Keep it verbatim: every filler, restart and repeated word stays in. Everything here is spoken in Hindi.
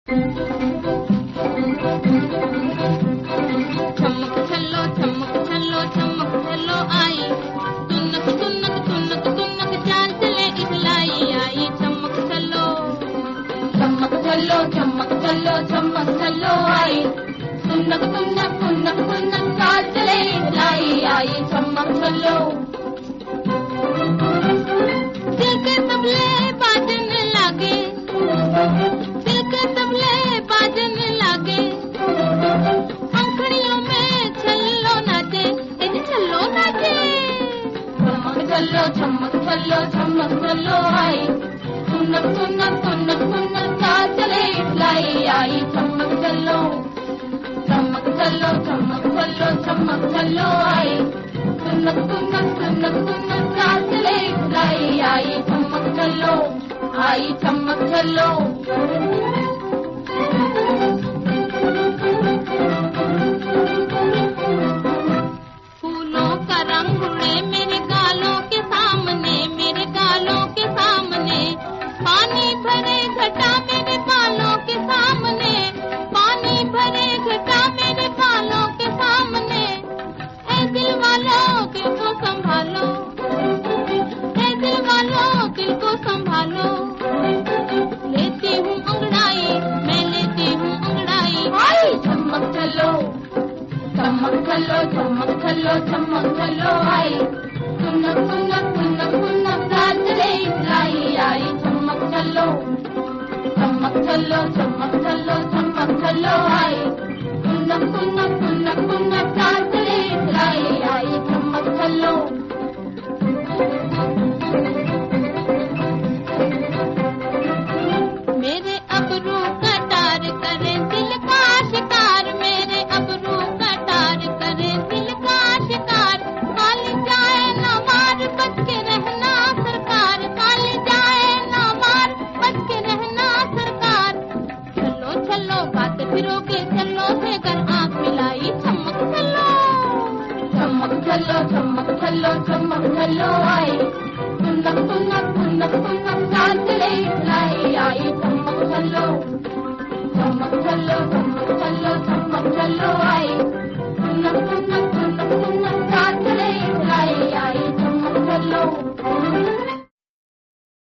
चमक चलो चमक चलो चमक चलो आई, तुनक तुनक तुनक तुनक चाल चले इहलाई आई। चमक चलो चमक चलो चमक चलो चमक चलो आई, तुनक तुनक तुनक तुनक चाल चले इहलाई आई। चमक चलो दिल के तबले बाजने लागे, दिल के तबले बाजने लागे, पंखड़ियों में चलो नाचे, इन चलो नाचे। चमक चलो चमक चलो चमक चलो आई, तुनक तुनक तुनक तुनक चाल चले इहलाई आई। चमक चलो चमक चलो चमक चलो चमक चलो आई, तुनक तुनक तुनक तुनक चाल चले इहलाई आई। चमक चलो आई चमक चलो। फूलों का रंग उड़े मेरे गालों के सामने, मेरे गालों के सामने, पानी भरे घटा मेरे बालों के सामने, पानी भरे घटा मेरे बालों के सामने। ऐ दिल वालों दिल को संभालो, ऐ दिल वालों दिल को संभालो। लेती हूँ अंगड़ाई, मैं लेती हूँ अंगड़ाई। आई चमक चलो चमक चलो चमक चलो चमक चलो आई, तुनक तुनक तुनक तुनक चाल चले इहलाई आई। चमक चलो चमक चलो चमक चलो चमक चलो आई, तुनक तुनक तुनक तुनक चाल चले इहलाई आई। चमक चलो मेरे अबरू कटार करे दिल का शिकार, मेरे अबरू कटार करे दिल का शिकार। काली जाए न मार बच के रहना सरकार, काली जाए न मार बच के रहना सरकार। चलो चलो बात फिरोगे चलो से कर आँख मिलाई। चमक चलो चमक चलो चमक चलो चमक चलो आई, तुनक तुनक तुनक तुनक चाल चले इहलाई आई। चमक चलो